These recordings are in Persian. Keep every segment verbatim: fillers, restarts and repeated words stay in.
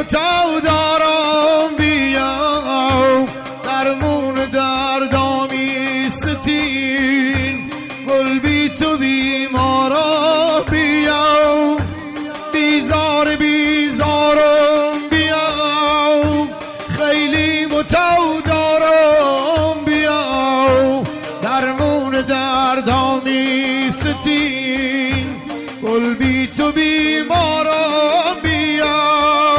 متاع دارم بیا، درمون دردامی ستین، گل بی تو بیمارا بیا، بیزار بیزارم بیا، خیلی متاع دارم بیا، درمون دردامی ستین، گل بی تو بیمارا بیا.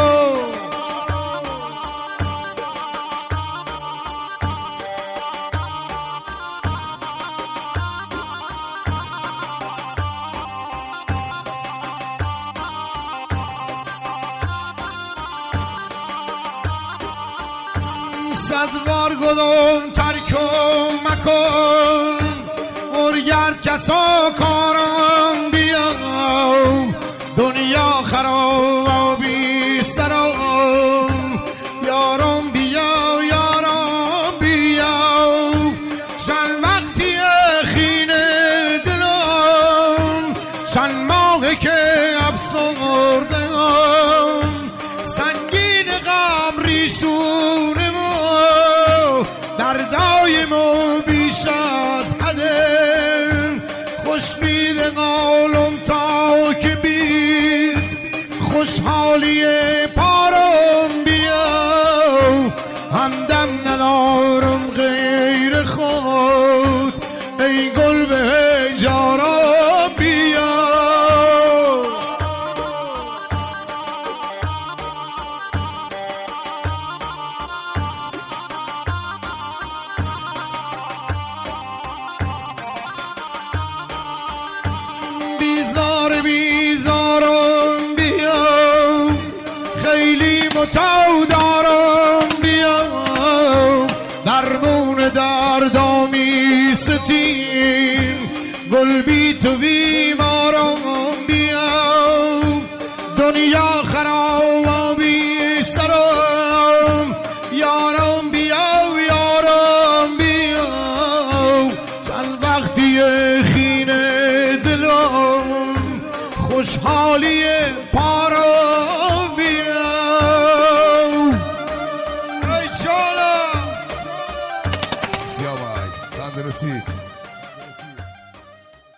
صد بار گفتم ترکم مکن، مرگرد کسا کارم بیا، دنیا خراب و بی سرم، یارم بیا یارم بیا، چند وقتی خینه دلم، چند ماه که افسردم، سنگین غم ریشونه دردای ما بیش از حده، خوش میده قالم تا که بید، خوشحالی پارم بیا، همدم ندارم غیر خود، ای گل به هجارم بیا. بیزار بیزارم بیا، خیلی متاع دارم بیا، درمون دردامی ستین، گل بی تو بیمارم بیا، دنیا خراب و بی سرم، یارم بیا یارم بیا، چند وقتی خینه دلم، خوشحالی پارم